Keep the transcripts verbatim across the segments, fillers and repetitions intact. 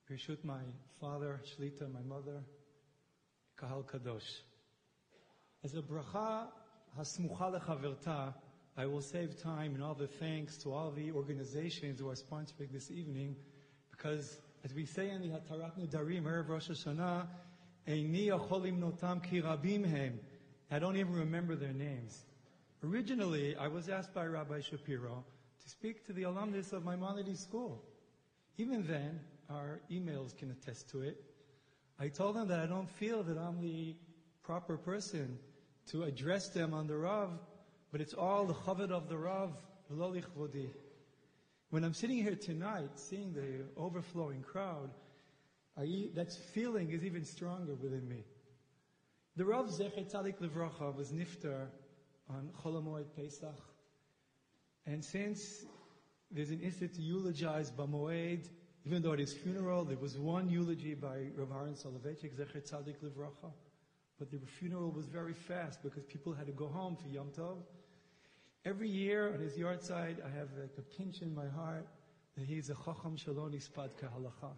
Birshut my father, Shlita, my mother, Kahal Kadosh. As a bracha hasmucha lechaverta, I will save time and all the thanks to all the organizations who are sponsoring this evening, because as we say in the Hatarat Nedarim, Erev Rosh Hashanah, Eini yachol limnotam ki rabim hem. I don't even remember their names. Originally, I was asked by Rabbi Shapiro to speak to the alumnus of Maimonides School. Even then, our emails can attest to it. I told them that I don't feel that I'm the proper person to address them on the Rav, but it's all the chavod of the Rav, v'lo lichvodi. When I'm sitting here tonight, seeing the overflowing crowd, I, that feeling is even stronger within me. The Rav Zecher Tzadik Livracha was niftar on Chol HaMoed Pesach, and since there's an instant to eulogize B'Moed, even though at his funeral there was one eulogy by Rav Aaron Soloveitchik, Zecher Tzadik Livracha, but the funeral was very fast because people had to go home for Yom Tov. Every year on his yahrzeit, I have like a pinch in my heart that he's a Chacham Shalom Nispad Kahalacha.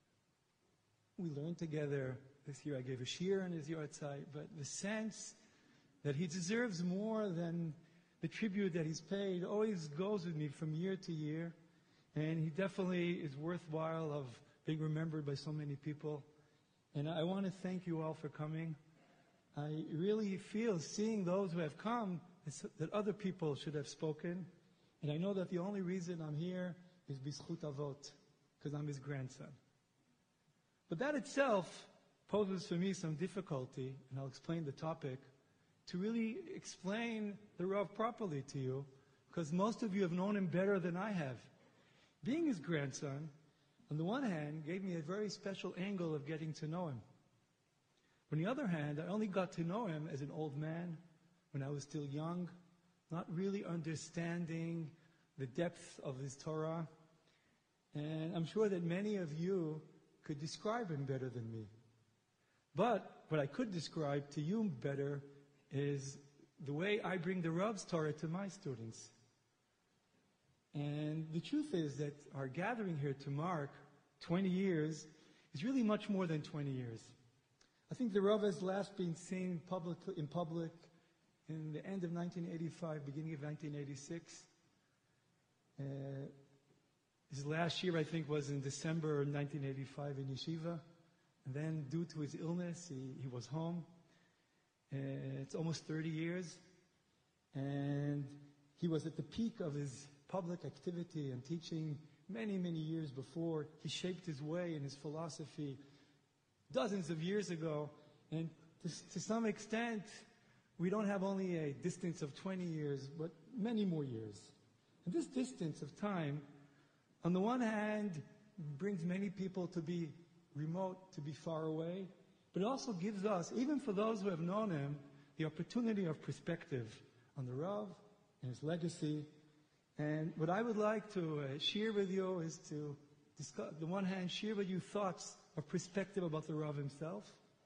We learned together. This year I gave a shir on his yahrzeit, but the sense that he deserves more than the tribute that he's paid always goes with me from year to year. And he definitely is worthwhile of being remembered by so many people. And I want to thank you all for coming. I really feel, seeing those who have come, that other people should have spoken. And I know that the only reason I'm here is B'zchut Avot, because I'm his grandson. But that itself poses for me some difficulty, and I'll explain the topic, to really explain the Rav properly to you, because most of you have known him better than I have. Being his grandson, on the one hand, gave me a very special angle of getting to know him. On the other hand, I only got to know him as an old man, when I was still young, not really understanding the depth of his Torah. And I'm sure that many of you could describe him better than me. But what I could describe to you better is the way I bring the Rav's Torah to my students. And the truth is that our gathering here to mark twenty years is really much more than twenty years. I think the Rav has last been seen public, in public in the end of nineteen eighty-five, beginning of nineteen eighty-six. Uh, his last year, I think, was in December nineteen eighty-five in Yeshiva. And then, due to his illness, he, he was home. Uh, it's almost thirty years. And he was at the peak of his public activity and teaching many, many years before. He shaped his way and his philosophy dozens of years ago. And to, to some extent, we don't have only a distance of twenty years, but many more years. And this distance of time, on the one hand, brings many people to be remote, to be far away, but it also gives us, even for those who have known him, the opportunity of perspective on the Rav and his legacy. And what I would like to uh, share with you is to discuss, on the one hand, share with you thoughts of perspective about the Rav himself,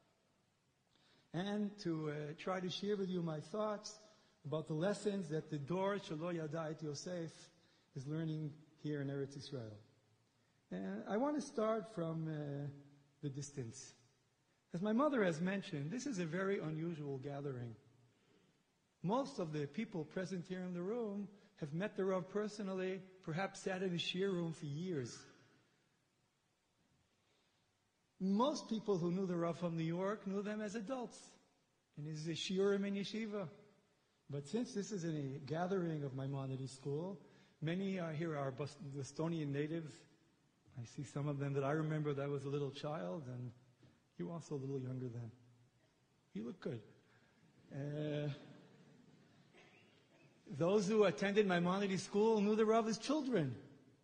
and to uh, try to share with you my thoughts about the lessons that the Dor Shelo Yada et Yosef is learning here in Eretz Yisrael. And I want to start from uh, the distance. As my mother has mentioned, this is a very unusual gathering. Most of the people present here in the room have met the Rav personally, perhaps sat in the shir room for years. Most people who knew the Rav from New York knew them as adults in his shiurim and yeshiva. But since this is a gathering of Maimonides School, many are here are Bostonian natives. I see some of them that I remember that I was a little child, and you also a little younger then. You look good. Uh, those who attended Maimonides School knew the Rav as children.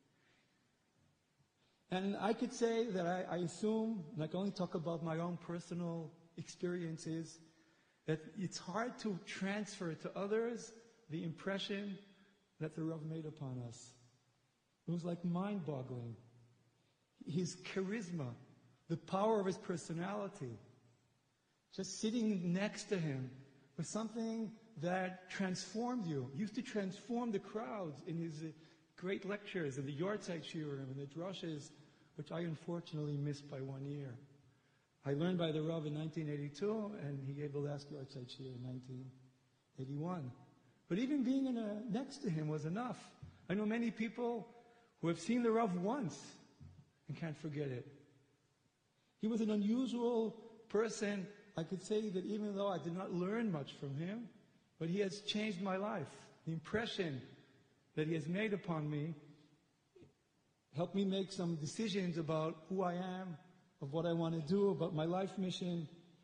And I could say that I, I assume, and I can only talk about my own personal experiences, that it's hard to transfer to others the impression that the Rav made upon us. It was like mind-boggling. His charisma, the power of his personality, just sitting next to him was something that transformed you. He used to transform the crowds in his uh, great lectures and the yahrzeit shiurim and the drushes which I unfortunately missed by one year. I learned by the Rav in nineteen eighty-two, and he gave the last Yortzeit Shir in nineteen eighty-one. But even being in a, next to him was enough. I know many people who have seen the Rav once and can't forget it. He was an unusual person. I could say that even though I did not learn much from him, but he has changed my life. The impression that he has made upon me helped me make some decisions about who I am, of what I want to do, about my life mission.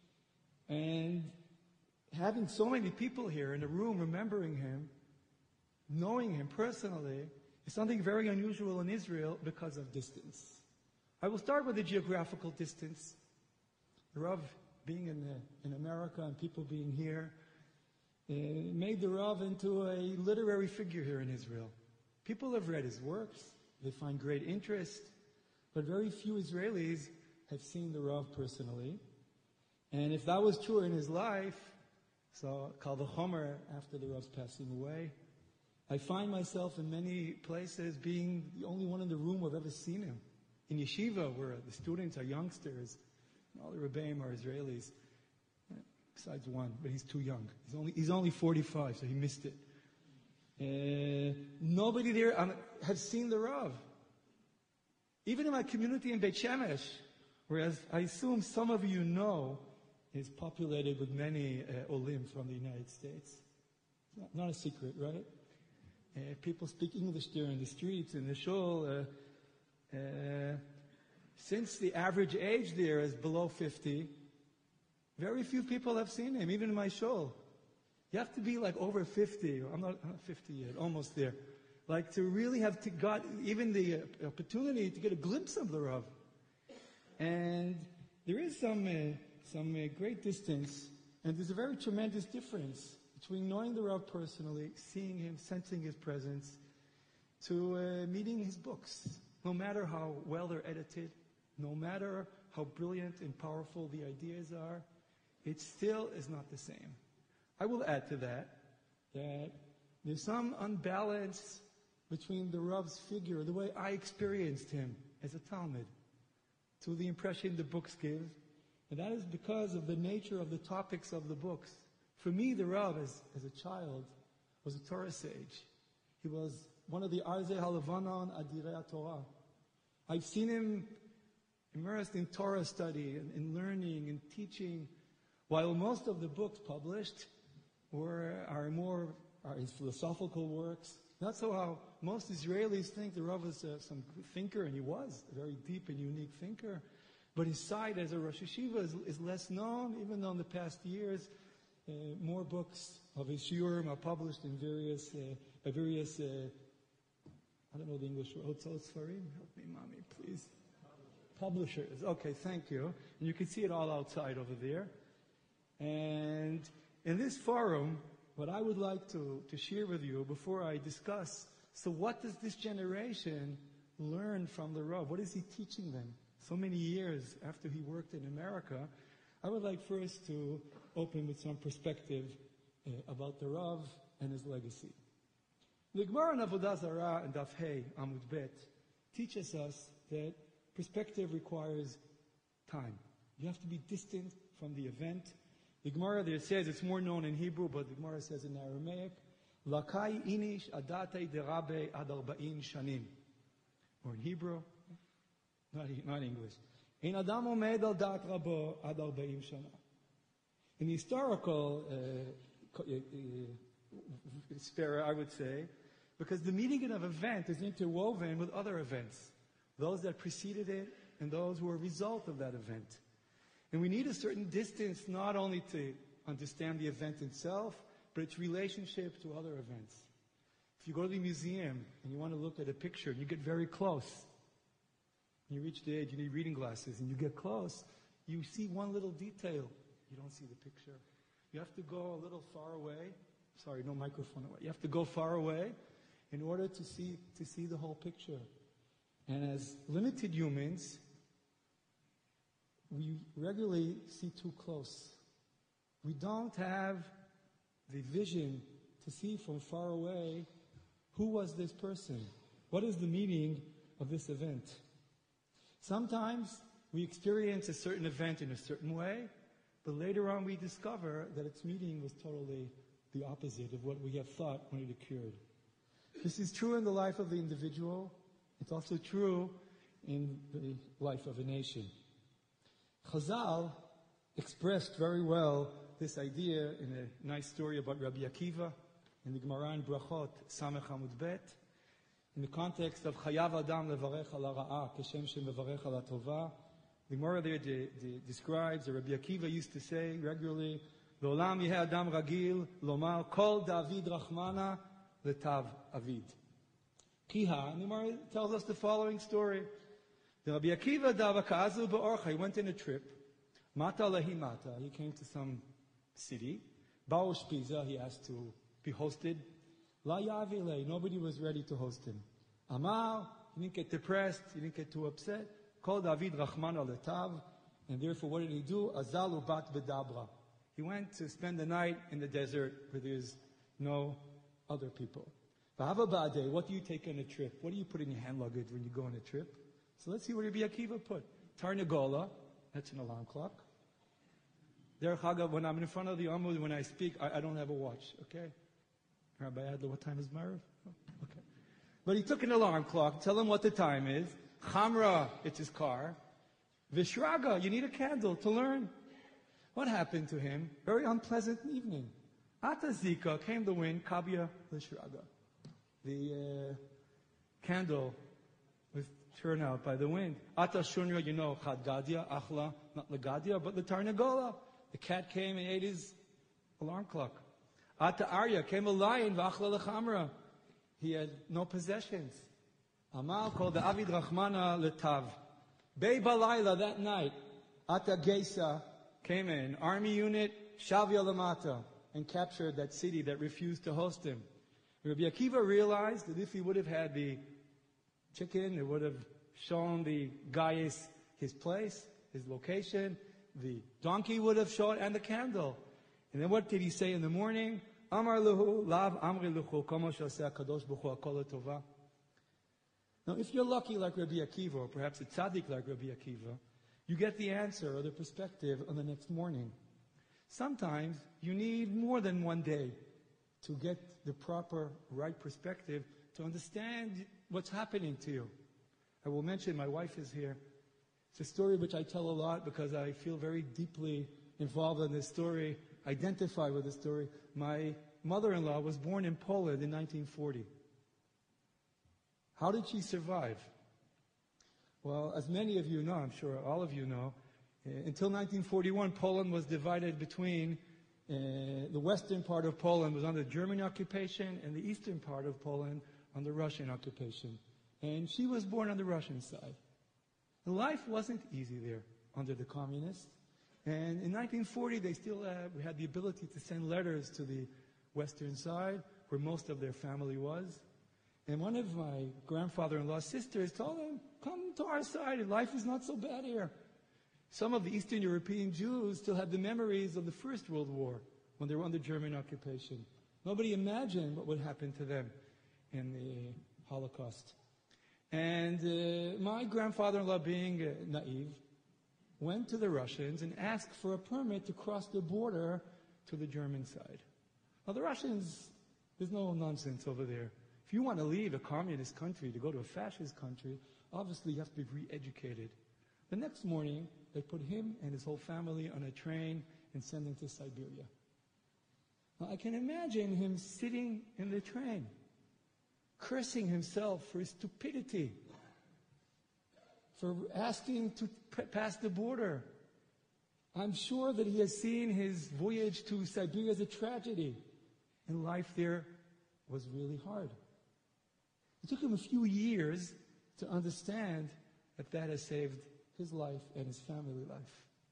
And having so many people here in the room remembering him, knowing him personally, is something very unusual in Israel because of distance. I will start with the geographical distance. The Rav being in, the, in America and people being here uh, made the Rav into a literary figure here in Israel. People have read his works, they find great interest, but very few Israelis have seen the Rav personally. And if that was true in his life, so Kal V'chomer after the Rav's passing away, I find myself in many places being the only one in the room who have ever seen him. In yeshiva, where the students are youngsters, and all the Rebbeim are Israelis, besides one, but he's too young. He's only, he's only forty-five, so he missed it. Uh, nobody there um, has seen the Rav. Even in my community in Beit Shemesh, whereas I assume some of you know, is populated with many uh, Olim from the United States. Not, not a secret, right? Uh, people speak English there in the streets, in the shul. Uh, uh, since the average age there is below fifty, very few people have seen him, even in my shul. You have to be like over fifty. I'm not, I'm not fifty yet, almost there. Like to really have to got even the uh, opportunity to get a glimpse of the Rav. And there is some uh, some uh, great distance, and there's a very tremendous difference between knowing the Rav personally, seeing him, sensing his presence, to uh, meeting his books. No matter how well they're edited, no matter how brilliant and powerful the ideas are, it still is not the same. I will add to that that there's some unbalance between the Rav's figure, the way I experienced him as a Talmud, to the impression the books give. And that is because of the nature of the topics of the books. For me, the Rav, as, as a child, was a Torah sage. He was one of the Arzei HaLevanon Adirei HaTorah. I've seen him immersed in Torah study and in learning and teaching, while most of the books published were, are more are his philosophical works. That's how most Israelis think the Rav was uh, some thinker, and he was a very deep and unique thinker. But his side as a Rosh Yeshiva is, is less known, even though in the past years, uh, more books of his shiurim are published in various, uh, by various, uh, I don't know the English word, Hotzot Sfarim? Help me, mommy, please. Publishers. Publishers. Okay, thank you. And you can see it all outside over there. And in this forum, what I would like to, to share with you before I discuss, so what does this generation learn from the Rav? What is he teaching them? So many years after he worked in America, I would like first to open with some perspective uh, about the Rav and his legacy. The Gemara in Avodah Zarah and Daf Hey Amud Bet teaches us that perspective requires time. You have to be distant from the event. The Gemara there says, it's more known in Hebrew, but the Gemara says in Aramaic, Lakai inish adatei derabe ad arba'in shanim. Or in Hebrew, not, not English. Ein adam omed al dat rabo ad arba'im shana. In the historical uh, uh, sphere, I would say, because the meaning of an event is interwoven with other events, those that preceded it and those who are a result of that event. And we need a certain distance not only to understand the event itself, but its relationship to other events. If you go to the museum and you want to look at a picture and you get very close, and you reach the age you need reading glasses and you get close, you see one little detail. You don't see the picture. You have to go a little far away. Sorry, no microphone away. You have to go far away in order to see to see the whole picture. And as limited humans, we regularly see too close. We don't have the vision to see from far away who was this person. What is the meaning of this event? Sometimes we experience a certain event in a certain way, but later on we discover that its meaning was totally the opposite of what we have thought when it occurred. This is true in the life of the individual. It's also true in the life of a nation. Chazal expressed very well this idea in a nice story about Rabbi Akiva in the Gemara in Brachot, Samech Amud Bet, in the context of Chayav Adam levarech al ha'ra'ah keshem shemevarech al ha'tova. The Gemara there de, de, describes that Rabbi Akiva used to say regularly, L'olam yeheh adam ragil lomar kol David rachmana letav avid. Kiha, and the Gemara tells us the following story. The Rabbi Akiva davakazu ba'orcha, he went in a trip. Mata lehi mata, he came to some city. Ba'o shpiza, he asked to be hosted. La yavile, nobody was ready to host him. Amar, he didn't get depressed, he didn't get too upset. Called David Rachmana letav, and therefore what did he do? Azal ubat bedabra. He went to spend the night in the desert where there's no other people. V'hava ba'adeh, what do you take on a trip? What do you put in your hand luggage when you go on a trip? So let's see what Rabbi Akiva put. Tarnagola, that's an alarm clock. Derech Hagav, when I'm in front of the Amud, when I speak, I, I don't have a watch, okay? Rabbi Adler, what time is Marav? Oh, okay. But he took an alarm clock, tell him what the time is. Chamra, it's his car. Vishraga, you need a candle to learn. What happened to him? Very unpleasant evening. Ata Zika, came the wind, Kabya Vishraga. The uh, candle was turned out by the wind. Ata Shunya, you know, Chad Gadia, Achla, not Lagadia, but the Tarnagola. The cat came and ate his alarm clock. Ata Arya, came a lion, Vachla Lechamra. He had no possessions. Amal called the Avid Rachmana letav. Bei balayla, that night, Ata Geisa came in, army unit, Shavya Lamata, and captured that city that refused to host him. Rabbi Akiva realized that if he would have had the chicken, it would have shown the Gaius his place, his location, the donkey would have shown, and the candle. And then what did he say in the morning? Amar luhu, lav amri luhu, komo shaseh kadosh b'chu hakol tova. Now, if you're lucky like Rabbi Akiva, or perhaps a tzaddik like Rabbi Akiva, you get the answer or the perspective on the next morning. Sometimes you need more than one day to get the proper, right perspective to understand what's happening to you. I will mention, my wife is here. It's a story which I tell a lot because I feel very deeply involved in this story, identify with this story. My mother-in-law was born in Poland in nineteen forty. How did she survive? Well, as many of you know, I'm sure all of you know, uh, until nineteen forty-one, Poland was divided between uh, the western part of Poland was under German occupation and the eastern part of Poland under Russian occupation. And she was born on the Russian side. Life wasn't easy there under the communists. And in nineteen forty, they still uh, had the ability to send letters to the western side, where most of their family was. And one of my grandfather-in-law's sisters told him, come to our side, life is not so bad here. Some of the Eastern European Jews still had the memories of the First World War, when they were under German occupation. Nobody imagined what would happen to them in the Holocaust. And uh, my grandfather-in-law, being uh, naive, went to the Russians and asked for a permit to cross the border to the German side. Now the Russians, there's no nonsense over there. If you want to leave a communist country to go to a fascist country, obviously you have to be re-educated. The next morning, they put him and his whole family on a train and sent him to Siberia. Now I can imagine him sitting in the train, cursing himself for his stupidity, for asking to p- pass the border. I'm sure that he has seen his voyage to Siberia as a tragedy, and life there was really hard. It took him a few years to understand that that has saved his life and his family life.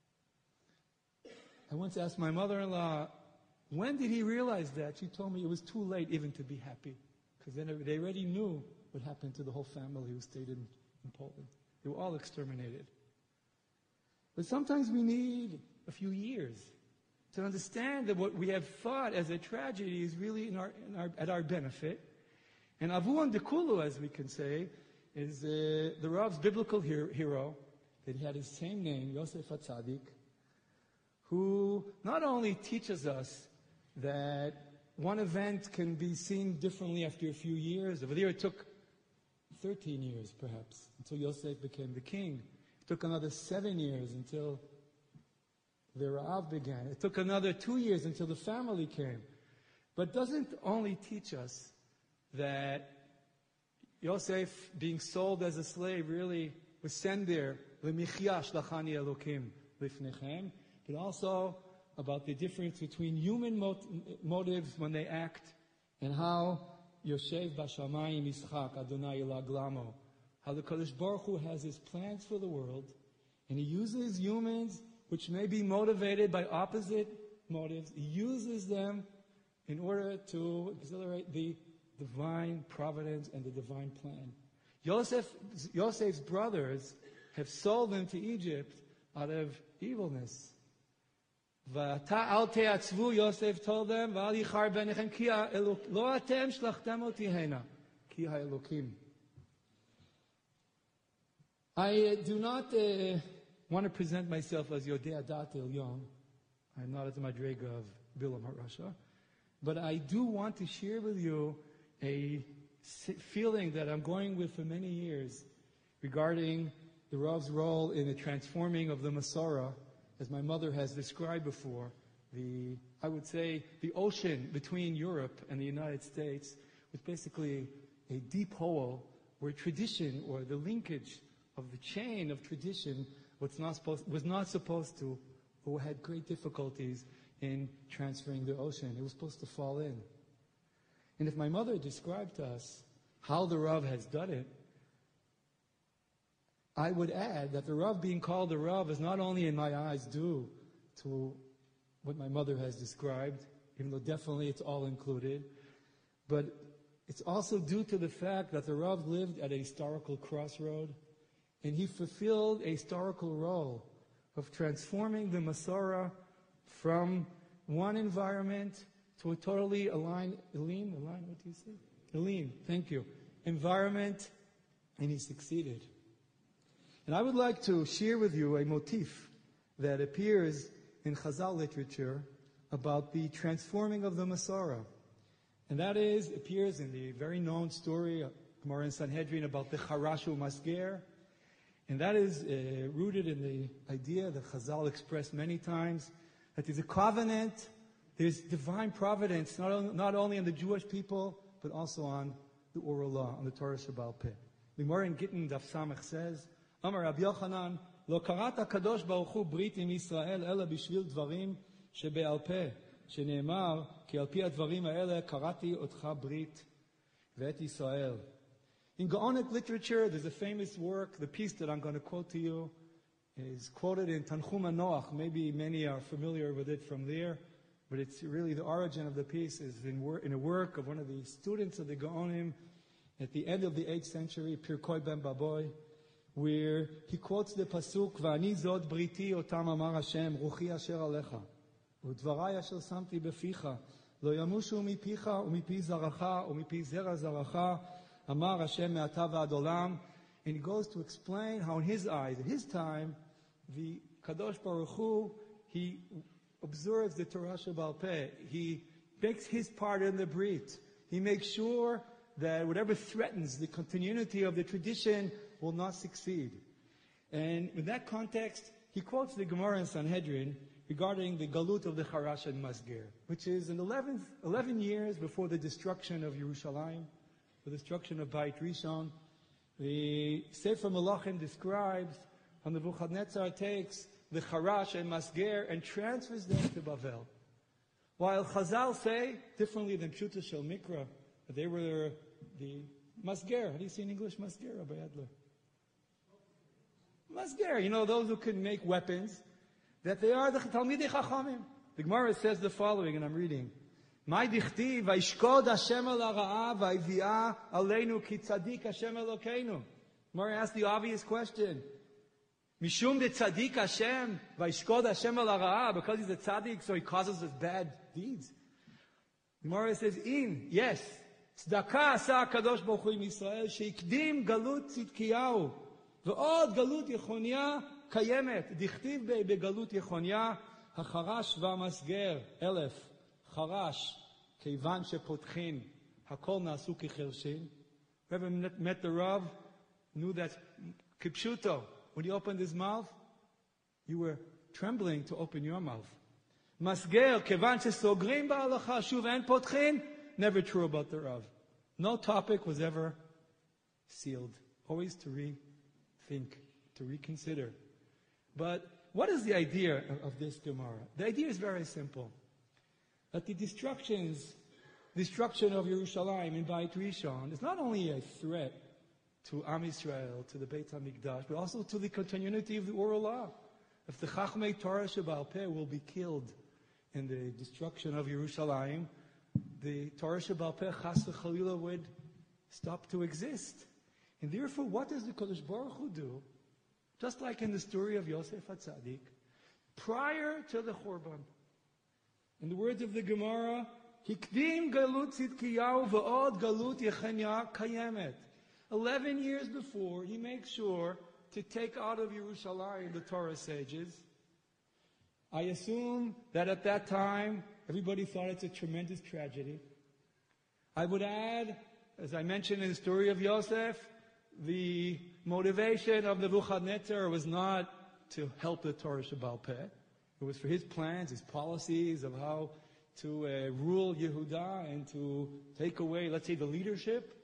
I once asked my mother-in-law, when did he realize that? She told me it was too late even to be happy, because then they already knew what happened to the whole family who stayed in, in Poland. They were all exterminated. But sometimes we need a few years to understand that what we have thought as a tragedy is really in our, in our, at our benefit. And Avuan Dekulu, as we can say, is uh, the Rav's biblical hero, that he had his same name, Yosef HaTzadik, who not only teaches us that one event can be seen differently after a few years. Over there it took thirteen years, perhaps, until Yosef became the king. It took another seven years until the Ra'av began. It took another two years until the family came. But doesn't only teach us that Yosef, being sold as a slave, really was sent there, L'michya shlachani Elokim lifnechem, but also about the difference between human mot- motives when they act and how Yoshev Bashamayim Yitzchak Adonai Ilaglamo, how the Kadosh Baruch Hu has his plans for the world, and he uses humans which may be motivated by opposite motives. He uses them in order to accelerate the divine providence and the divine plan. Yosef, Yosef's brothers have sold him to Egypt out of evilness. V'ata al te'atzvu, Yosef told them, v'al yichar benechem ki ha'elok, lo atem shlachtem oti hena, ki ha'elokim. I uh, do not uh, want to present myself as Yodei Adat Elyon. I'm not at the Madrega of Bilam HaRasha. But I do want to share with you a feeling that I'm going with for many years regarding the Rav's role in the transforming of the Masorah, as my mother has described before, the, I would say, the ocean between Europe and the United States was basically a deep hole where tradition, or the linkage of the chain of tradition, was not supposed, was not supposed to, or had great difficulties in transferring the ocean. It was supposed to fall in. And if my mother described to us how the Rav has done it, I would add that the Rav being called the Rav is not only in my eyes due to what my mother has described, even though definitely it's all included, but it's also due to the fact that the Rav lived at a historical crossroad, and he fulfilled a historical role of transforming the Masorah from one environment to a totally aligned, Elim, aligned, what do you say? Elim, thank you. Environment, and he succeeded. And I would like to share with you a motif that appears in Chazal literature about the transforming of the Masorah. And that is, appears in the very known story of Gemara in Sanhedrin about the Charashu Masger. And that is uh, rooted in the idea that Chazal expressed many times, that there's a covenant, there's divine providence, not, on, not only on the Jewish people, but also on the oral law, on the Torah Shebaal Peh. The Gemara in Gittin Daf Samech says, Amar Rabbi Yochanan, Lo karat HaKadosh Baruch Hu brit im Yisrael, ela bishvil dvarim shebe'al peh, shene'emar, ki al pi advarim ha'ele karati otcha brit ve'et Yisrael. In Gaonic literature, there's a famous work, the piece that I'm going to quote to you is quoted in Tanchum HaNoach. Maybe many are familiar with it from there, but it's really the origin of the piece is in, wor- in a work of one of the students of the Gaonim at the end of the eighth century, Pirkei Ben Baboy, where he quotes the pasuk, V'ani zod briti otam amar Hashem, ruchi asher alecha, u'dvarai asher samti beficha, lo yamushu mipicha u'mipi zaracha u'mipi zera zaracha, amar Hashem me'ata v'ad olam. And he goes to explain how in his eyes, at his time, the Kadosh Baruch Hu, he observes the Torah Shebaal Peh. He makes his part in the Brit. He makes sure that whatever threatens the continuity of the tradition will not succeed. And in that context, he quotes the Gemara in Sanhedrin regarding the Galut of the Charash and Masger, which is in eleven, eleven years before the destruction of Yerushalayim, the destruction of Beit Rishon. The Sefer Melachim describes how Nebuchadnezzar takes the Charash and Masger and transfers them to Bavel. While Chazal say, differently than Pshuta Shel Mikra, that they were the Masger. How do you say in English Masger, Rabbi Adler? Masger, you know, those who can make weapons, that they are the Talmidei Chachamim. The Gemara says the following, and I'm reading. Mai dichtiv, vayishkod Hashem al ha'ra'a, vayvi'a aleinu ki tzadik Hashem Elokeinu. Gemara asked the obvious question. Mishum de tzadik Hashem, vayishkod Hashem al ha'ra'a, because he's a tzadik, so he causes us bad deeds. Gemara says, in, yes. Tzedakah asa HaKadosh Baruch Hu im Yisrael, sheikdim galut tzidkiyahu, ve'od galut Yechonia קיימת. דכתיב בגלות יחוניה, החרש והמסגר, אלף, חרש, כיוון שפותחין, הכל נעשו כחרשים. Whoever met the Rav knew that kipshuto, when he opened his mouth, you were trembling to open your mouth. Masger, kevan shesogrim ba'alacha shuv en potchin, never true about the Rav. No topic was ever sealed. Always to rethink, to reconsider. But what is the idea of, of this Gemara? The idea is very simple. That the destructions, destruction of Yerushalayim in Beit Rishon is not only a threat to Am Yisrael, to the Beit HaMikdash, but also to the continuity of the oral law. If the Chachmei Torah Sheba'al Peh will be killed in the destruction of Yerushalayim, the Torah Sheba'al Peh Chas v'Chalila would stop to exist. And therefore, what does the Kodesh Baruch Hu do? Just like in the story of Yosef HaTzadik, prior to the Churban. In the words of the Gemara, Hikdim Galut Tzidkiyahu v'od Galut Yechenya Kayemet. Eleven years before, he makes sure to take out of Yerushalayim the Torah sages. I assume that at that time, everybody thought it's a tremendous tragedy. I would add, as I mentioned in the story of Yosef, the motivation of Nebuchadnezzar was not to help the Torah Sheba'al Peh. It was for his plans, his policies of how to uh, rule Yehuda and to take away, let's say, the leadership.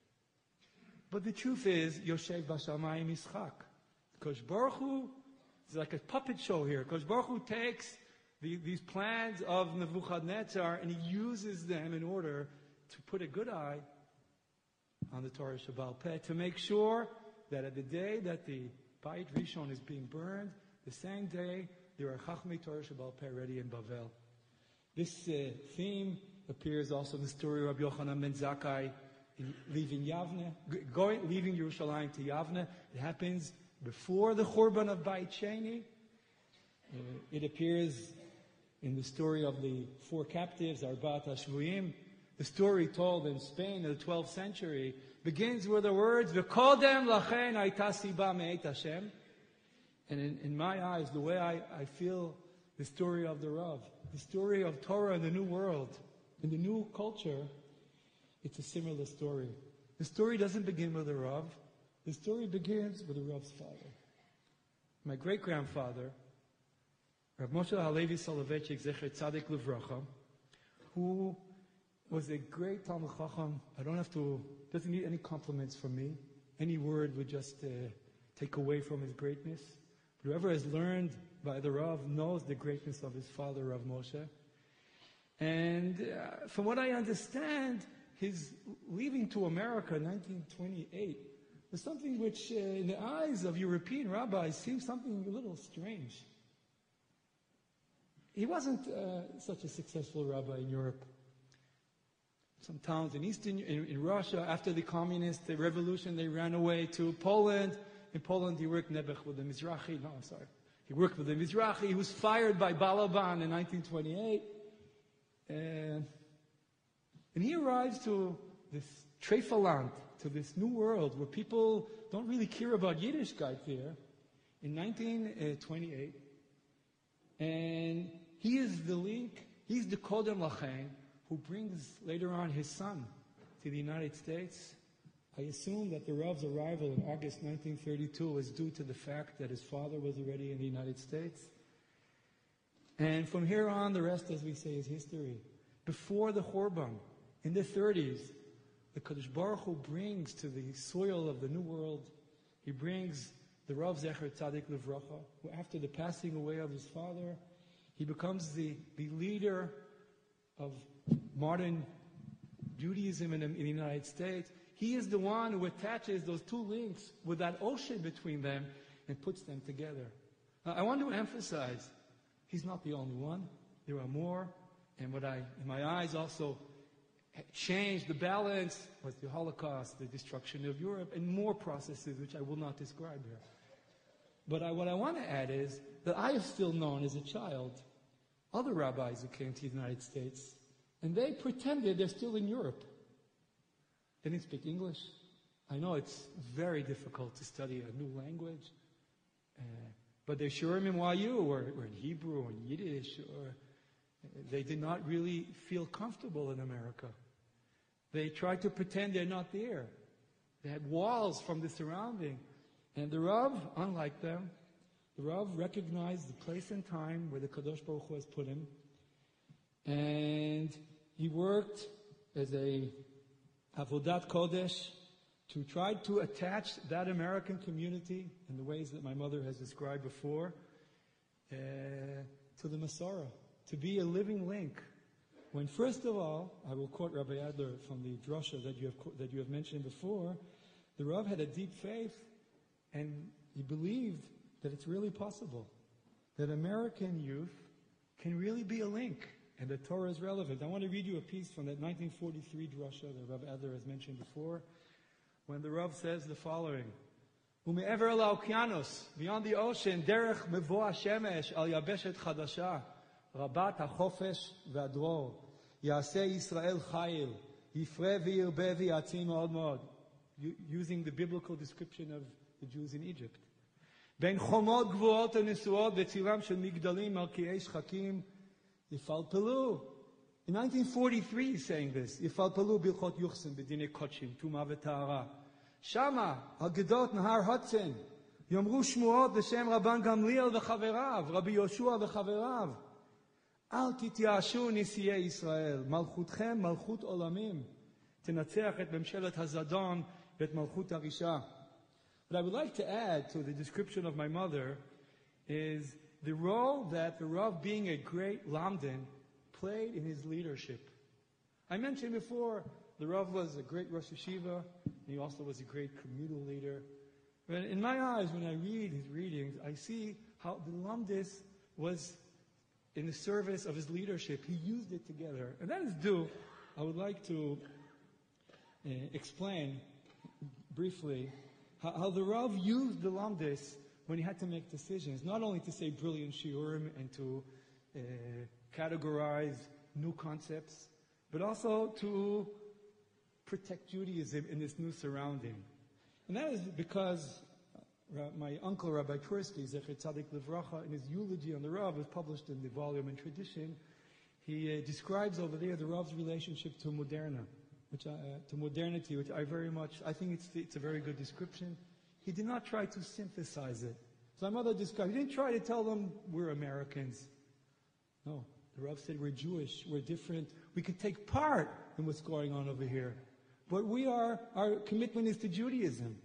But the truth is, Yoshev Bashamayim Yitzchak. Kodesh Baruch Hu is like a puppet show here. Kodesh Baruch Hu takes the, these plans of Nebuchadnezzar and he uses them in order to put a good eye on the Torah Sheba'al Peh, to make sure that at the day that the Beit Rishon is being burned, the same day there are Chachmei Torah Sheba'al Peh ready in Bavel. This uh, theme appears also in the story of Rabbi Yochanan ben Zakkai in leaving Yavne, going, leaving Yerushalayim to Yavne. It happens before the Churban of Beit Sheni. Uh, it appears in the story of the four captives, Arbat HaShvuyim. The story told in Spain in the twelfth century begins with the words, V'kodem lachen hayta siba me'et Hashem. And in, in my eyes, the way I, I feel the story of the Rav, the story of Torah in the New World, in the new culture, it's a similar story. The story doesn't begin with the Rav. The story begins with the Rav's father. My great-grandfather, Rav Moshe Halevi Soloveitchik Zecher Tzadik Livracha, who was a great Talmud Chacham. I don't have to, doesn't need any compliments from me. Any word would just uh, take away from his greatness. But whoever has learned by the Rav knows the greatness of his father, Rav Moshe. And uh, from what I understand, his leaving to America in nineteen twenty-eight was something which, uh, in the eyes of European rabbis, seemed something a little strange. He wasn't uh, such a successful rabbi in Europe. Some towns in Eastern, in, in Russia, after the communist the revolution, they ran away to Poland. In Poland, he worked Nebuch with the Mizrahi. No, I'm sorry. He worked with the Mizrahi. He was fired by Balaban in nineteen twenty-eight. And, and he arrives to this Trefaland, to this new world where people don't really care about Yiddishkeit there, in nineteen twenty-eight. And he is the link, he's the Kodem Lachain, who brings later on his son to the United States. I assume that the Rav's arrival in August nineteen thirty-two was due to the fact that his father was already in the United States. And from here on, the rest, as we say, is history. Before the Churban, in the thirties, the Kodesh Baruch Hu brings to the soil of the New World, he brings the Rav Zecher Tzadik Livracha, who after the passing away of his father, he becomes the, the leader of modern Judaism in the, in the United States. He is the one who attaches those two links with that ocean between them and puts them together. Now, I want to emphasize, he's not the only one. There are more. And what I, in my eyes, also changed the balance was the Holocaust, the destruction of Europe, and more processes which I will not describe here. But I, what I want to add is that I have still known as a child other rabbis who came to the United States, and they pretended they're still in Europe. They didn't speak English. I know it's very difficult to study a new language. Uh, But their Shurim and Wayu were, were in Hebrew and Yiddish, or they did not really feel comfortable in America. They tried to pretend they're not there. They had walls from the surrounding. And the Rav, unlike them, the Rav recognized the place and time where the Kadosh Baruch Hu has put him. And he worked as a Avodat Kodesh to try to attach that American community in the ways that my mother has described before uh, to the Masorah, to be a living link. When first of all, I will quote Rabbi Adler from the drasha that you have that you have mentioned before, the Rav had a deep faith, and he believed that it's really possible, that American youth can really be a link, and the Torah is relevant. I want to read you a piece from that nineteen forty-three drasha that Rabbi Adler has mentioned before, when the Rav says the following: "Ume'ever la'okeanos, beyond the ocean, derech mevo hashemesh al yabeshet chadasha, rabat hachofesh v'adror, yaseh Yisrael chayil, yifre v'yirbe v'yatzim od mod." Using the biblical description of the Jews in Egypt. Ben chomot gvuot u'nesuot v'tzilam shel migdalim malki'ei shchakim yifalpelu. In nineteen forty-three, he's saying this. Yifalpelu bilchot yuchsim b'dinei kodshim tuma v'tahara. Shama al gedot nahar Hudson yomru shmuot l'shem Rabban Gamliel v'chaverav, Rabbi Yoshua v'chaverav. Al titiyashu nisiyei Yisrael, malchutchem malchut olamim, tenatzeach et memshelet hazadon v'et malchut harisha. What I would like to add to the description of my mother is the role that the Rav, being a great Lamdan, played in his leadership. I mentioned before, the Rav was a great Rosh Yeshiva, and he also was a great communal leader. But in my eyes, when I read his readings, I see how the Lamdis was in the service of his leadership. He used it together. And that is due, I would like to uh, explain briefly how, how the Rav used the Lamdis when he had to make decisions, not only to say brilliant shiurim and to uh, categorize new concepts, but also to protect Judaism in this new surrounding. And that is because uh, my uncle, Rabbi Tversky, Zecher Tzadik Livracha, in his eulogy on the Rav, was published in the volume in Tradition, he uh, describes over there the Rav's relationship to Moderna, which I, uh, to modernity, which I very much, I think it's, it's a very good description. He did not try to synthesize it. So my mother described, he didn't try to tell them we're Americans. No, the Rav said we're Jewish, we're different, we can take part in what's going on over here. But we are, our commitment is to Judaism.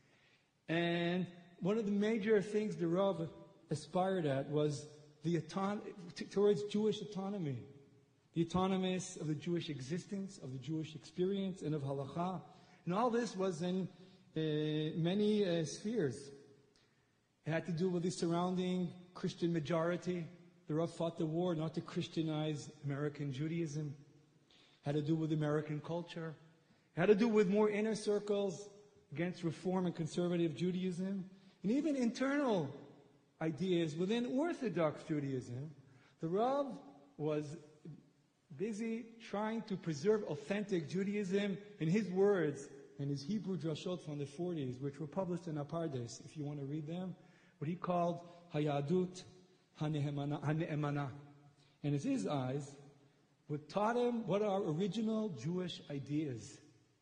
And one of the major things the Rav aspired at was the auton- t- towards Jewish autonomy. The autonomous of the Jewish existence, of the Jewish experience, and of halakha. And all this was in uh, many uh, spheres. It had to do with the surrounding Christian majority. The Rav fought the war not to Christianize American Judaism. It had to do with American culture. It had to do with more inner circles against Reform and conservative Judaism. And even internal ideas within Orthodox Judaism. The Rav was busy trying to preserve authentic Judaism in his words, in his Hebrew drashot from the forties, which were published in Apardes, if you want to read them, what he called Hayadut HaNe'emana. And in his eyes, what taught him what are original Jewish ideas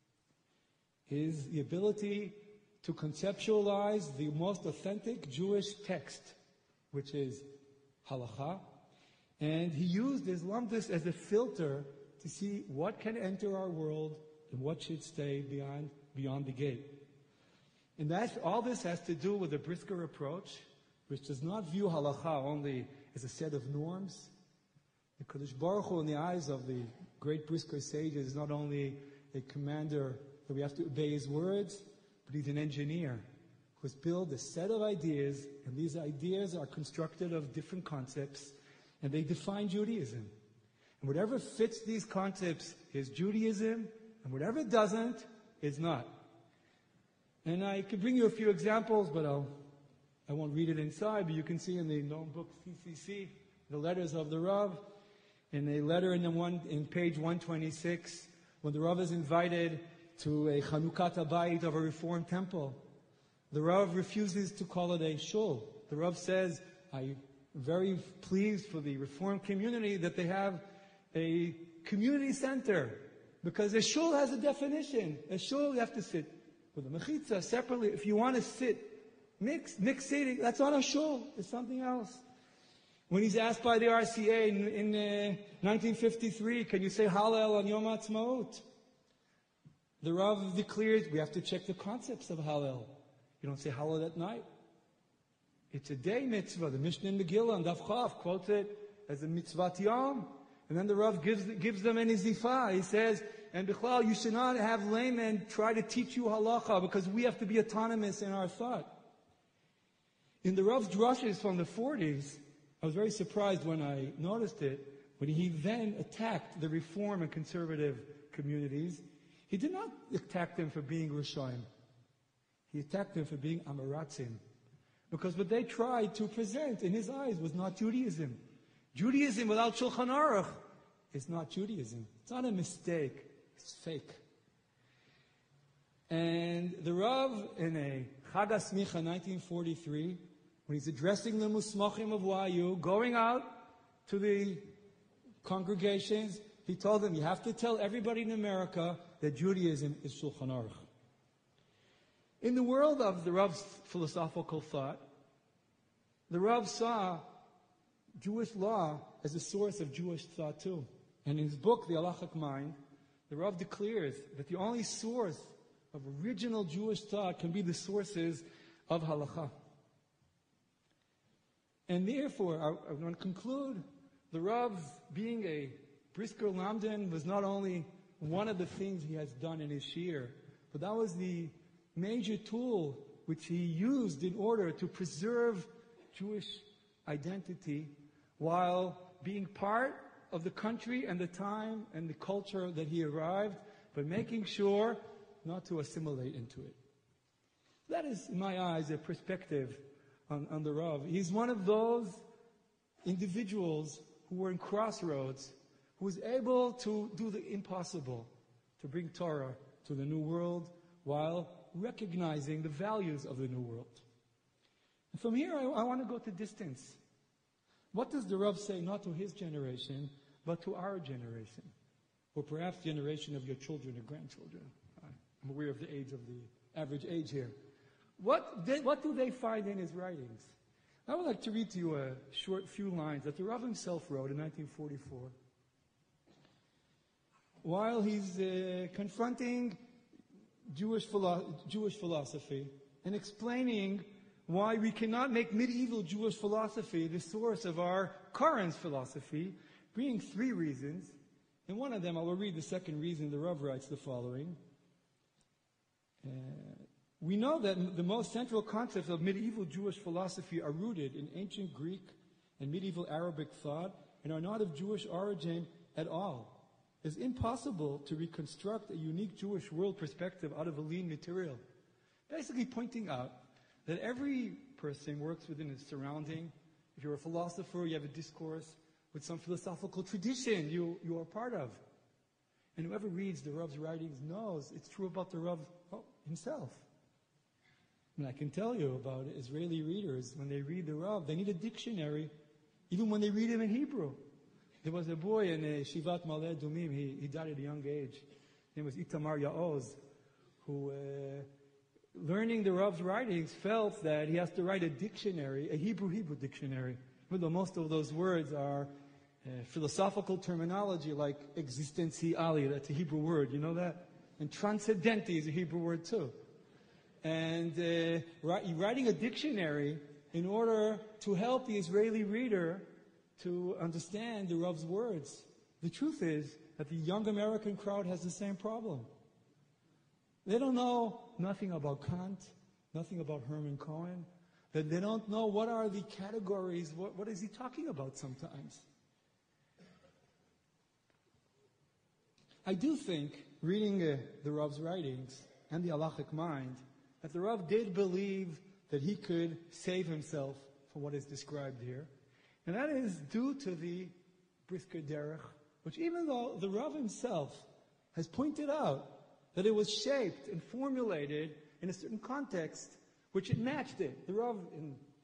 is the ability to conceptualize the most authentic Jewish text, which is halakha. And he used his Lamdis as a filter to see what can enter our world and what should stay beyond, beyond the gate. And that's, all this has to do with the Brisker approach, which does not view halakha only as a set of norms. The Kadosh Baruch Hu, in the eyes of the great Brisker sages, is not only a commander that we have to obey his words, but he's an engineer who has built a set of ideas, and these ideas are constructed of different concepts, and they define Judaism. And whatever fits these concepts is Judaism, and whatever doesn't is not. And I could bring you a few examples, but I'll, I won't read it inside, but you can see in the known book C C C, the letters of the Rav, in a letter in, the one, in page one twenty-six, when the Rav is invited to a Chanukah Habayit of a Reformed temple, the Rav refuses to call it a shul. The Rav says, I'm very pleased for the Reform community that they have a community center. Because a shul has a definition. A shul, you have to sit with a mechitza separately. If you want to sit mixed, mixed seating, that's not a shul. It's something else. When he's asked by the R C A in, in uh, nineteen fifty-three, can you say Hallel on Yom Ha'atzmaut? The Rav declares we have to check the concepts of Hallel. You don't say Hallel at night. It's a day mitzvah. The Mishnah in Megillah and Daf Chav quotes it as a mitzvat yom. And then the Rav gives, gives them an izifah. He says, and Bichlal, you should not have laymen try to teach you halacha because we have to be autonomous in our thought. In the Rav's drushes from the forties, I was very surprised when I noticed it, when he then attacked the Reform and conservative communities. He did not attack them for being Rishonim. He attacked them for being Amaratzim. Because what they tried to present in his eyes was not Judaism. Judaism without Shulchan Aruch is not Judaism. It's not a mistake. It's fake. And the Rav in a Chag HaSmicha nineteen forty-three, when he's addressing the Musmachim of Y U, going out to the congregations, he told them, you have to tell everybody in America that Judaism is Shulchan Aruch. In the world of the Rav's philosophical thought, the Rav saw Jewish law as a source of Jewish thought too. And in his book, The Halachic Mind, the Rav declares that the only source of original Jewish thought can be the sources of halacha. And therefore, I, I want to conclude, the Rav, being a Brisker Lamdan, was not only one of the things he has done in his shiur, but that was the major tool which he used in order to preserve Jewish identity while being part of the country and the time and the culture that he arrived, but making sure not to assimilate into it. That is, in my eyes, a perspective on, on the Rav. He's one of those individuals who were in crossroads, who was able to do the impossible, to bring Torah to the New World while recognizing the values of the New World. And from here, I, I want to go to distance. What does the Rav say, not to his generation, but to our generation? Or perhaps the generation of your children or grandchildren. I'm aware of the age of the average age here. What, they, what do they find in his writings? I would like to read to you a short few lines that the Rav himself wrote in nineteen forty-four. While he's uh, confronting Jewish, philo- Jewish philosophy and explaining why we cannot make medieval Jewish philosophy the source of our current philosophy, bringing three reasons. And one of them, I will read the second reason. The Rav writes the following. Uh, we know that the most central concepts of medieval Jewish philosophy are rooted in ancient Greek and medieval Arabic thought and are not of Jewish origin at all. It's impossible to reconstruct a unique Jewish world perspective out of a lean material. Basically pointing out that every person works within his surrounding. If you're a philosopher, you have a discourse with some philosophical tradition you, you are part of. And whoever reads the Rav's writings knows it's true about the Rav himself. And I can tell you about Israeli readers, when they read the Rav, they need a dictionary, even when they read him in Hebrew. There was a boy in a Shivat Maleh Dumim, he, he died at a young age. His name was Itamar Yaoz, who, uh, learning the Rav's writings, felt that he has to write a dictionary, a Hebrew-Hebrew dictionary. Even though most of those words are uh, philosophical terminology like existentiali, that's a Hebrew word, you know that? And transcendenti is a Hebrew word too. And uh, writing a dictionary in order to help the Israeli reader to understand the Rav's words. The truth is that the young American crowd has the same problem. They don't know nothing about Kant, nothing about Herman Cohen. That they don't know what are the categories, what, what is he talking about sometimes. I do think, reading uh, the Rav's writings and the Halachic Mind, that the Rav did believe that he could save himself from what is described here. And that is due to the Brisker Derech, which even though the Rav himself has pointed out that it was shaped and formulated in a certain context, which it matched it. The Rav, in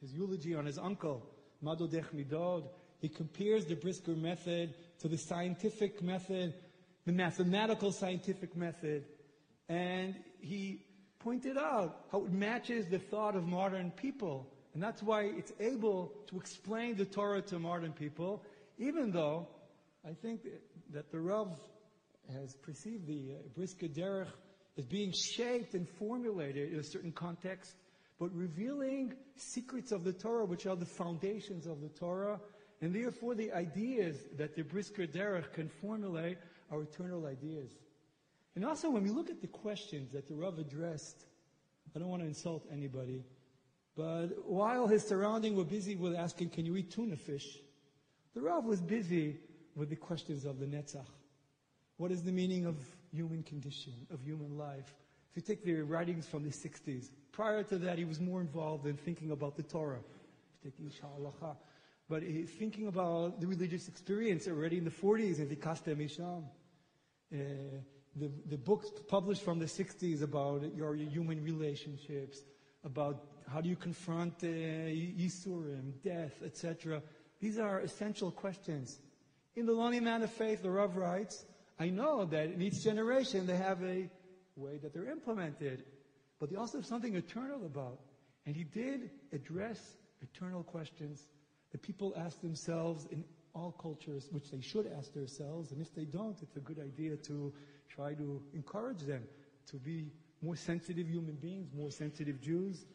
his eulogy on his uncle, Madodech Midod. He compares the Brisker method to the scientific method, the mathematical scientific method. And he pointed out how it matches the thought of modern people. And that's why it's able to explain the Torah to modern people, even though I think that the Rav has perceived the uh, Brisker Derech as being shaped and formulated in a certain context, but revealing secrets of the Torah, which are the foundations of the Torah, and therefore the ideas that the Brisker Derech can formulate are eternal ideas. And also when we look at the questions that the Rav addressed, I don't want to insult anybody, but while his surroundings were busy with asking, can you eat tuna fish? The Rav was busy with the questions of the Netzach. What is the meaning of human condition, of human life? If you take the writings from the sixties, prior to that he was more involved in thinking about the Torah. If you take Ish HaHalacha. But he's thinking about the religious experience already in the forties, in Vikastem Misham. Uh, the, the books published from the sixties about your, your human relationships, about how do you confront uh, Yisurim, death, et cetera. These are essential questions. In the Lonely Man of Faith, the Rav writes, I know that in each generation they have a way that they're implemented, but they also have something eternal about. And he did address eternal questions that people ask themselves in all cultures, which they should ask themselves, and if they don't, it's a good idea to try to encourage them to be more sensitive human beings, more sensitive Jews.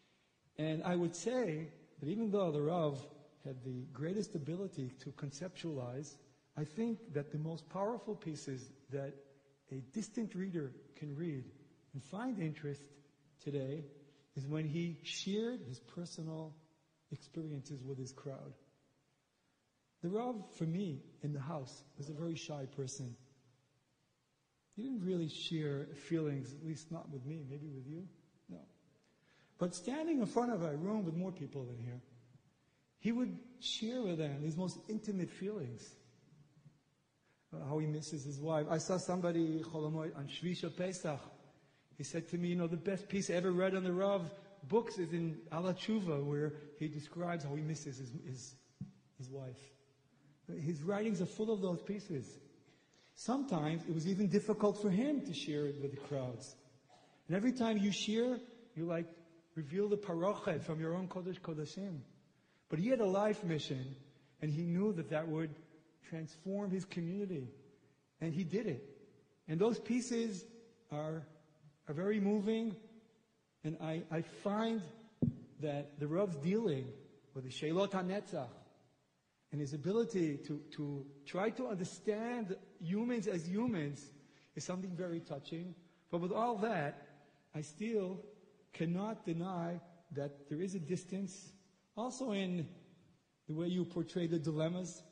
And I would say that even though the Rav had the greatest ability to conceptualize, I think that the most powerful pieces that a distant reader can read and find interest today is when he shared his personal experiences with his crowd. The Rav, for me, in the house, was a very shy person. He didn't really share feelings, at least not with me, maybe with you. No. But standing in front of a room with more people than here, he would share with them his most intimate feelings. Uh, how he misses his wife. I saw somebody, Cholamoy, on Shvisha Pesach. He said to me, you know, the best piece I ever read on the Rav books is in Ala Tshuva, where he describes how he misses his, his, his wife. His writings are full of those pieces. Sometimes it was even difficult for him to share it with the crowds. And every time you share, you like reveal the parochet from your own Kodesh Kodashim. But he had a life mission, and he knew that that would transform his community. And he did it. And those pieces are, are very moving. And I, I find that the Rav's dealing with the Sheilot HaNetzach and his ability to, to try to understand humans as humans is something very touching. But with all that, I still cannot deny that there is a distance, also in the way you portray the dilemmas,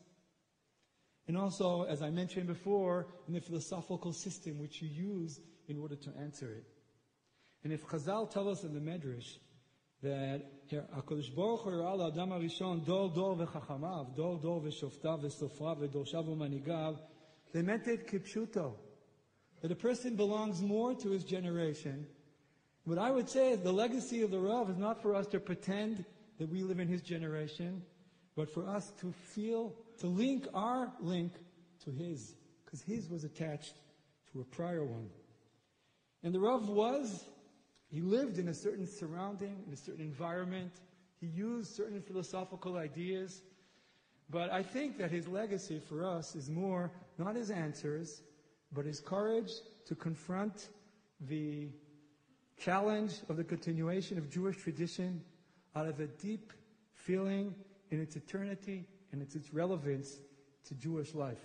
and also, as I mentioned before, in the philosophical system which you use in order to answer it. And if Chazal tell us in the Medrash that HaKadosh Baruch Hu Yirah L'Adam HaRishon Dor Dor V'Chachamav, Dor Dor V'Shoftav V'Sofrav V'Dorshav U'Manigav, they meant it kipshuto, that a person belongs more to his generation. What I would say is the legacy of the Rav is not for us to pretend that we live in his generation, but for us to feel, to link our link to his, because his was attached to a prior one. And the Rav was, he lived in a certain surrounding, in a certain environment. He used certain philosophical ideas. But I think that his legacy for us is more, not his answers, but his courage to confront the challenge of the continuation of Jewish tradition out of a deep feeling in its eternity and its, its relevance to Jewish life.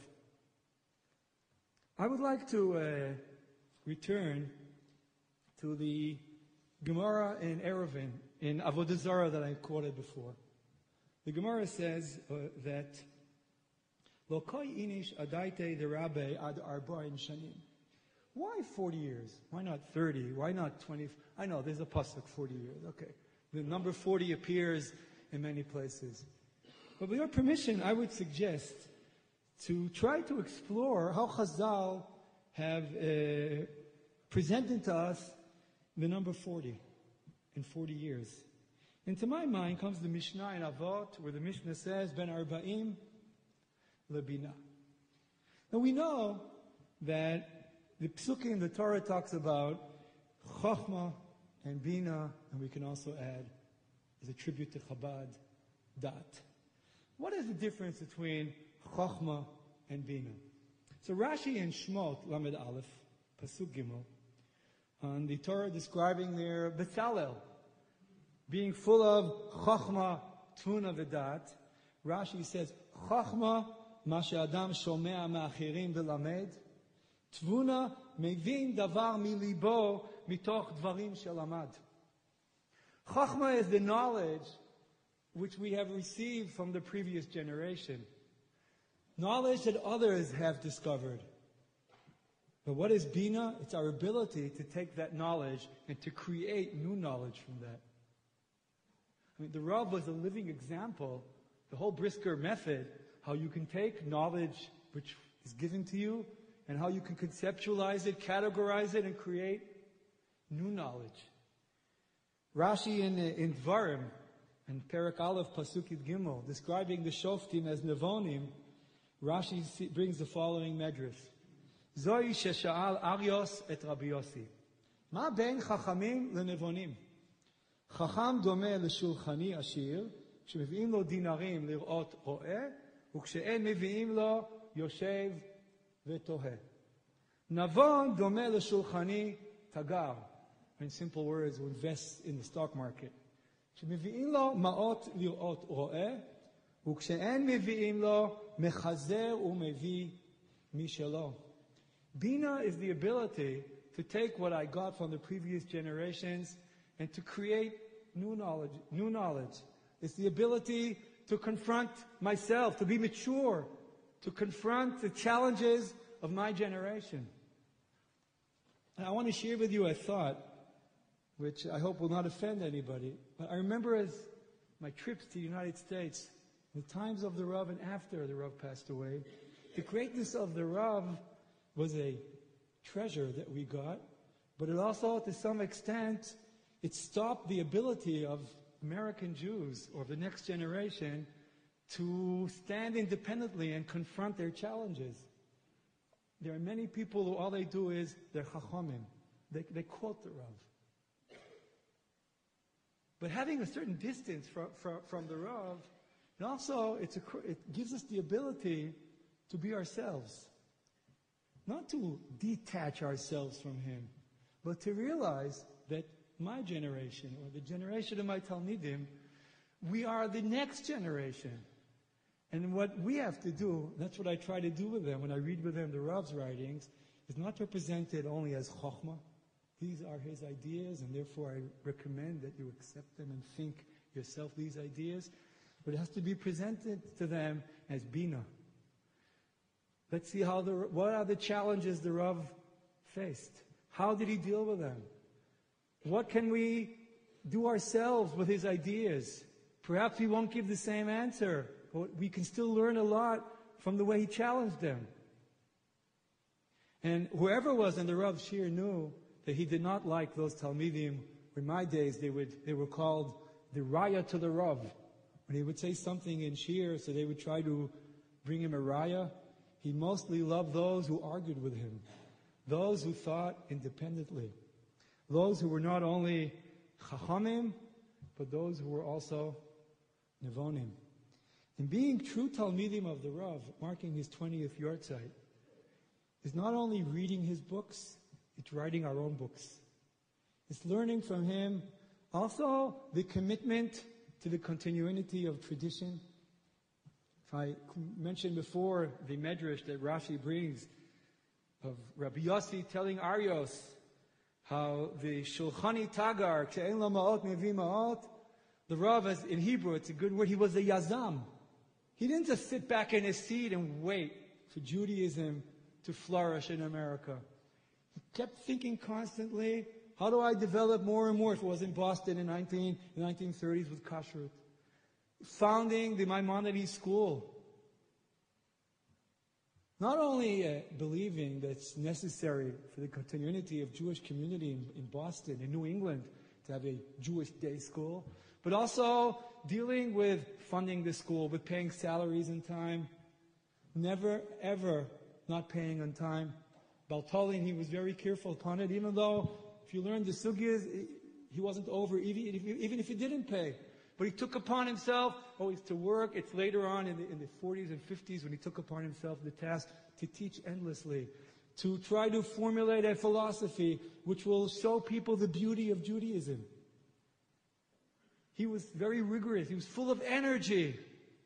I would like to uh, return to the Gemara in Eruvin, in Avodah Zarah that I quoted before. The Gemara says uh, that Lo koi inish adaite the rabbe ad arba'in shanim. Why forty years? Why not thirty? Why not twenty? I know there's a pasuk forty years. Okay, the number forty appears in many places. But with your permission, I would suggest to try to explore how Chazal have uh, presented to us the number forty in forty years. And to my mind comes the Mishnah in Avot, where the Mishnah says, Ben Arba'im Lebina. Now we know that the Psukim in the Torah talks about Chochmah and Bina, and we can also add, as a tribute to Chabad, Dat. What is the difference between Chochmah and Bina? So Rashi in Shmot, Lamed Aleph, Pasuk Gimel, on the Torah describing their Betzalel, being full of Chochmah, Tuna V'dat, Rashi says, Chochmah, ma she'adam shomea ma'achirim v'lamed, Tvuna mevin davar milibo mitoch dvarim shelamad. Chachma is the knowledge which we have received from the previous generation. Knowledge that others have discovered. But what is Bina? It's our ability to take that knowledge and to create new knowledge from that. I mean, the Rav was a living example, the whole Brisker method, how you can take knowledge which is given to you and how you can conceptualize it, categorize it, and create new knowledge. Rashi in, in Dvarim, in Perek Aleph, Pasuk Yud Gimel, describing the Shoftim as Nevonim, Rashi brings the following medrash. Zoi shesha'al Arios et Rabbi Yossi. Ma ben chachamim lenevonim. Chacham domeh leshulchani ashir, כשמביאים לו דינרים לראות רואה, וכשאין מביאים לו יושב ותוהה. נבון דומה לשולחני תגר. In simple words, who invests in the stock market. כשמביאים לו מעות לראות רואה, וכשאין מביאים לו מחזר ומביא משלו. Bina is the ability to take what I got from the previous generations and to create new knowledge. New knowledge. It's the ability to confront myself, to be mature, to confront the challenges of my generation. And I want to share with you a thought, which I hope will not offend anybody. But I remember as my trips to the United States, the times of the Rav and after the Rav passed away, the greatness of the Rav was a treasure that we got, but it also, to some extent, it stopped the ability of American Jews or the next generation to stand independently and confront their challenges. There are many people who all they do is they're chachamim. They, they quote the Rav. But having a certain distance from, from, from the Rav, and also it's a, it gives us the ability to be ourselves. Not to detach ourselves from him, but to realize that my generation, or the generation of my Talmidim, we are the next generation. And what we have to do, that's what I try to do with them when I read with them the Rav's writings, is not to present it only as Chochmah. These are his ideas, and therefore I recommend that you accept them and think yourself these ideas. But it has to be presented to them as Bina. Let's see how the, what are the challenges the Rav faced? How did he deal with them? What can we do ourselves with his ideas? Perhaps we won't give the same answer, but we can still learn a lot from the way he challenged them. And whoever was in the Rav Shir knew that he did not like those Talmidim. In my days, they would they were called the Raya to the Rav. When he would say something in Shir, so they would try to bring him a Raya, he mostly loved those who argued with him, those who thought independently, those who were not only Chachamim, but those who were also Nevonim. And being true Talmidim of the Rav, marking his twentieth Yortzeit, is not only reading his books, it's writing our own books. It's learning from him also the commitment to the continuity of tradition. If I mentioned before the medrash that Rashi brings of Rabbi Yossi telling Arios how the Shulchani Tagar, K'ein lo ma'ot mevi ma'ot, the Rav, is, in Hebrew, it's a good word, he was a yazam. He didn't just sit back in his seat and wait for Judaism to flourish in America. He kept thinking constantly, how do I develop more and more? If it was in Boston in nineteen, the nineteen thirties with Kashrut. Founding the Maimonides School. Not only uh, believing that it's necessary for the continuity of Jewish community in, in Boston, in New England, to have a Jewish day school, but also dealing with funding the school, with paying salaries in time, never, ever not paying on time. Baltolin, he was very careful upon it, even though, if you learn the sugyas, he wasn't over, even if, even if he didn't pay. But he took upon himself always to work. It's later on in the, in the forties and fifties when he took upon himself the task to teach endlessly, to try to formulate a philosophy which will show people the beauty of Judaism. He was very rigorous. He was full of energy.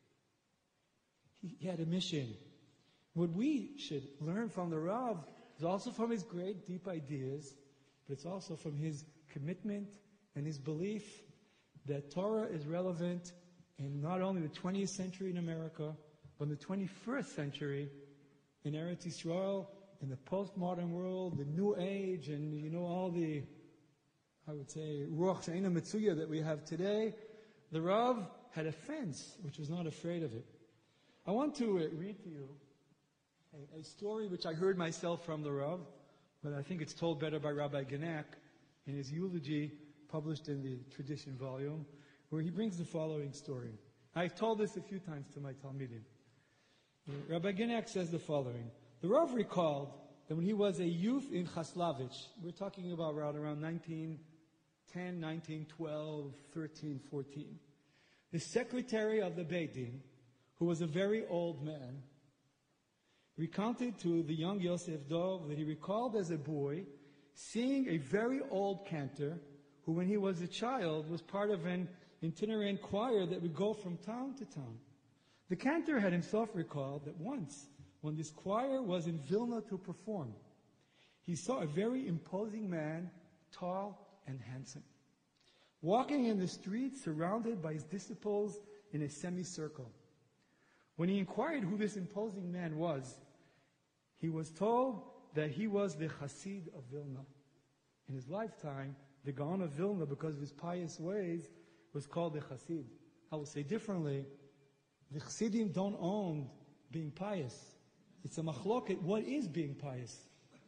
He, he had a mission. What we should learn from the Rav is also from his great deep ideas, but it's also from his commitment and his belief that Torah is relevant in not only the twentieth century in America, but in the twenty-first century in Eretz Yisrael, in the postmodern world, the New Age, and you know all the, I would say, Ruach She'ena Metzuya that we have today. The Rav had a fence which was not afraid of it. I want to uh, read to you a, a story which I heard myself from the Rav, but I think it's told better by Rabbi Genack in his eulogy published in the Tradition volume, where he brings the following story. I've told this a few times to my Talmidim. Rabbi Genack says the following. The Rav recalled that when he was a youth in Chaslavich, we're talking about around, around nineteen ten, nineteen twelve, thirteen, fourteen, the secretary of the Beit Din, who was a very old man, recounted to the young Yosef Dov that he recalled as a boy seeing a very old cantor who, when he was a child, was part of an itinerant choir that would go from town to town. The cantor had himself recalled that once, when this choir was in Vilna to perform, he saw a very imposing man, tall and handsome, walking in the streets surrounded by his disciples in a semicircle. When he inquired who this imposing man was, he was told that he was the Chassid of Vilna. In his lifetime, the Gaon of Vilna, because of his pious ways, was called the Chassid. I will say differently, the Chassidim don't own being pious. It's a machloket. What is being pious?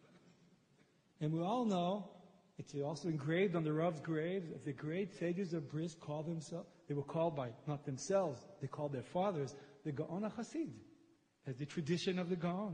And we all know, it's also engraved on the Rav's grave, that the great sages of Brisk called themselves, they were called by, not themselves, they called their fathers, the Gaon HaChassid, as the tradition of the Gaon.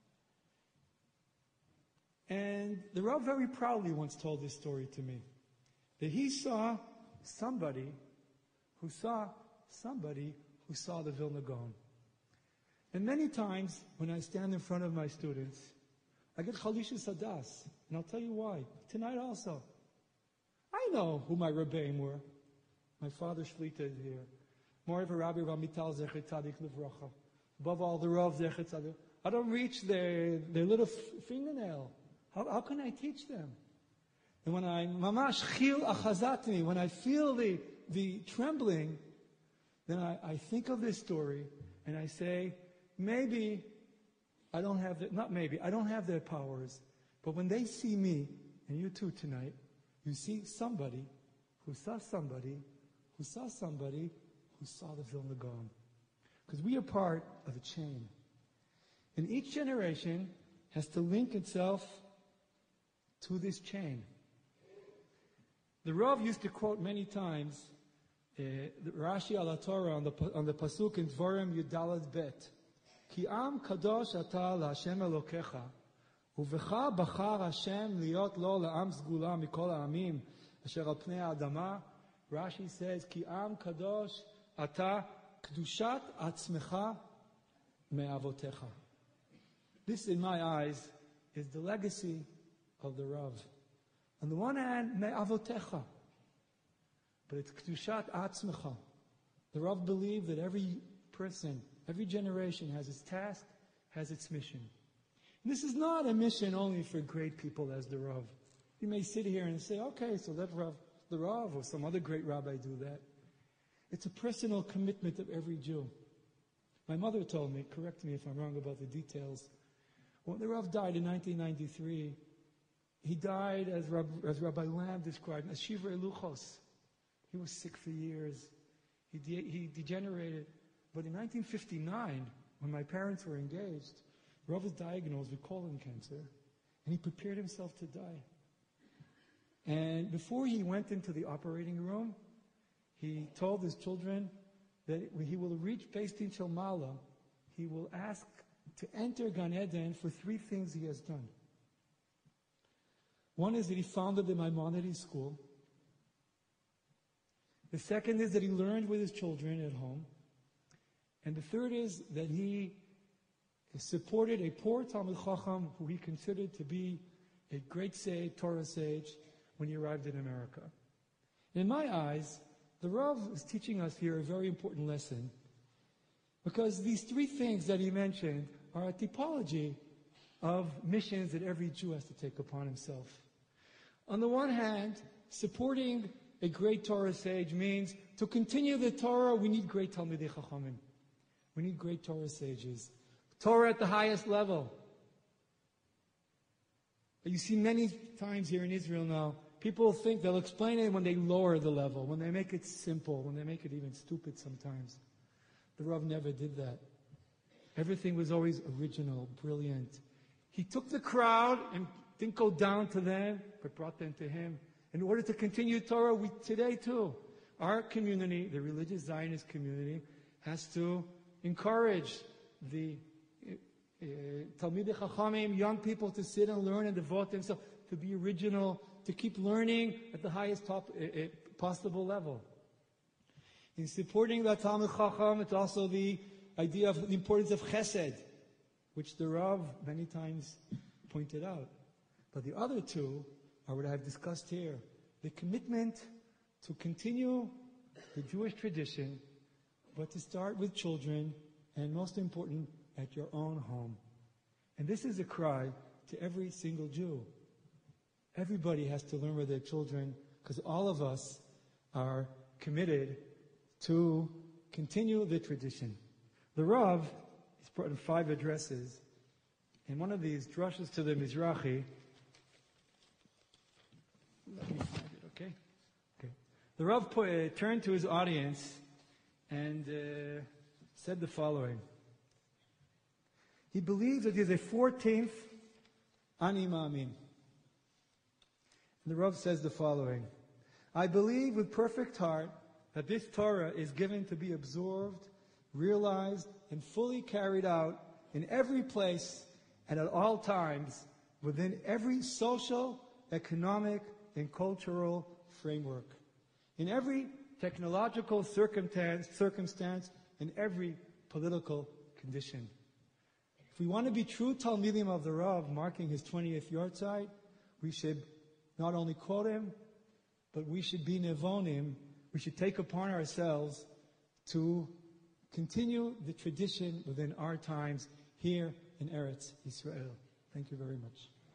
And the Rav very proudly once told this story to me, that he saw somebody who saw somebody who saw the Vilna Gaon. And many times, when I stand in front of my students, I get Chalishus Hadas, and I'll tell you why. Tonight also. I know who my Rebbeim were. My father Shlita is here. Moreover, Rabbi Ramital Zecher Tzadik Livracha. Above all, the Rav Zecher Tzadik. I don't reach their, their little f- fingernail. How, how can I teach them? And when I, mamash chil achazatni, when I feel the, the trembling, then I, I think of this story, and I say, maybe I don't have, the, not maybe, I don't have their powers, but when they see me, and you too tonight, you see somebody who saw somebody, who saw somebody, who saw the Vilna Gaon. Because we are part of a chain. And each generation has to link itself to this chain. The Rav used to quote many times uh, the Rashi al Torah on the on the pasuk in Dvarim Yudalad Bet. Ki am kadosh ata laHashem Elokecha, uvecha bachar Hashem liot lo laam sgula mikol ha'amim asher al pnei ha'adama. Rashi says, Ki am kadosh ata kedushat atzmecha me'avotecha. This, in my eyes, is the legacy of the Rav. On the one hand, me'avotecha, but it's kedushat atzmecha. The Rav believed that every person, every generation has its task, has its mission. And this is not a mission only for great people as the Rav. You may sit here and say, okay, so let Rav, the Rav or some other great rabbi do that. It's a personal commitment of every Jew. My mother told me, correct me if I'm wrong about the details, when the Rav died in nineteen ninety-three, he died, as, Rab, as Rabbi Lamb described, as Shiva Eluchos. He was sick for years. He, de- he degenerated. But in nineteen fifty-nine, when my parents were engaged, Rav was diagnosed with colon cancer, and he prepared himself to die. And before he went into the operating room, he told his children that when he will reach Beis Din Shel Ma'ala, he will ask to enter Gan Eden for three things he has done. One is that he founded the Maimonides school. The second is that he learned with his children at home. And the third is that he supported a poor Talmid Chacham who he considered to be a great sage, Torah sage, when he arrived in America. In my eyes, the Rav is teaching us here a very important lesson, because these three things that he mentioned are a typology of missions that every Jew has to take upon himself. On the one hand, supporting a great Torah sage means to continue the Torah, we need great Talmidei Chachamim. We need great Torah sages. Torah at the highest level. You see many times here in Israel now, people think they'll explain it when they lower the level, when they make it simple, when they make it even stupid sometimes. The Rav never did that. Everything was always original, brilliant. He took the crowd and didn't go down to them, but brought them to him. In order to continue Torah, we today too, our community, the religious Zionist community, has to encourage the uh, Talmidei Chachamim, young people, to sit and learn and devote themselves, to be original, to keep learning at the highest top, uh, uh, possible level. In supporting the Talmid Chacham, it's also the idea of the importance of Chesed, which the Rav many times pointed out. But the other two are what I've discussed here. The commitment to continue the Jewish tradition, but to start with children, and most important, at your own home. And this is a cry to every single Jew. Everybody has to learn with their children, because all of us are committed to continue the tradition. The Rav has brought in five addresses, and one of these drushes to the Mizrahi. Let me find it, okay? Okay. The Rav put, uh, turned to his audience and uh, said the following. He believes that he is a fourteenth Ani Ma'amin. And the Rav says the following. I believe with perfect heart that this Torah is given to be absorbed, realized, and fully carried out in every place and at all times within every social, economic, and cultural framework, in every technological circumstance, circumstance, in every political condition. If we want to be true Talmidim of the Rav, marking his twentieth yahrzeit, we should not only quote him, but we should be nevonim. We should take upon ourselves to continue the tradition within our times here in Eretz Israel. Thank you very much.